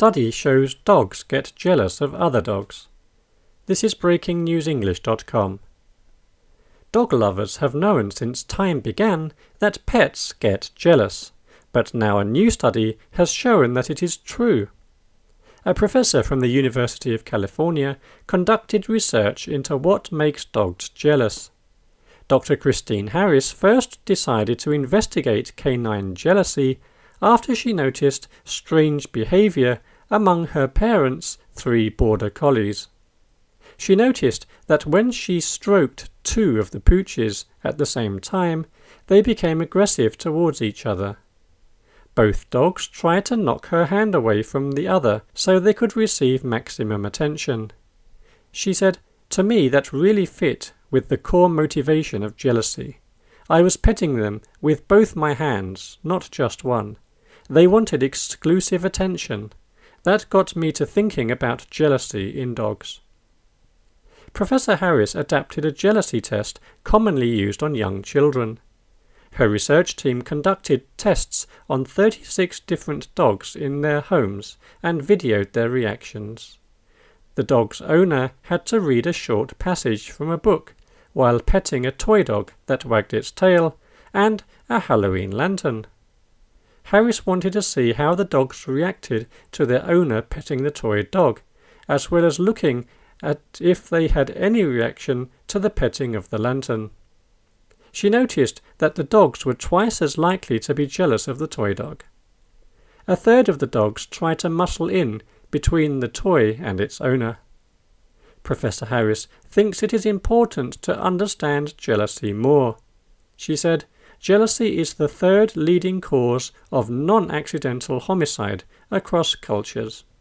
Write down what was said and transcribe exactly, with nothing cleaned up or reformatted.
Study shows dogs get jealous of other dogs. This is breaking news english dot com. Dog lovers have known since time began that pets get jealous, but now a new study has shown that it is true. A professor from the University of California conducted research into what makes dogs jealous. Doctor Christine Harris first decided to investigate canine jealousy after she noticed strange behavior among her parents' three border collies. She noticed that when she stroked two of the pooches at the same time, they became aggressive towards each other. Both dogs tried to knock her hand away from the other so they could receive maximum attention. She said, "To me that really fit with the core motivation of jealousy. I was petting them with both my hands, not just one. They wanted exclusive attention. That got me to thinking about jealousy in dogs." Professor Harris adapted a jealousy test commonly used on young children. Her research team conducted tests on thirty-six different dogs in their homes and videoed their reactions. The dog's owner had to read a short passage from a book while petting a toy dog that wagged its tail and a Halloween lantern. Harris wanted to see how the dogs reacted to their owner petting the toy dog, as well as looking at if they had any reaction to the petting of the lantern. She noticed that the dogs were twice as likely to be jealous of the toy dog. A third of the dogs tried to muscle in between the toy and its owner. Professor Harris thinks it is important to understand jealousy more. She said, "Jealousy is the third leading cause of non-accidental homicide across cultures."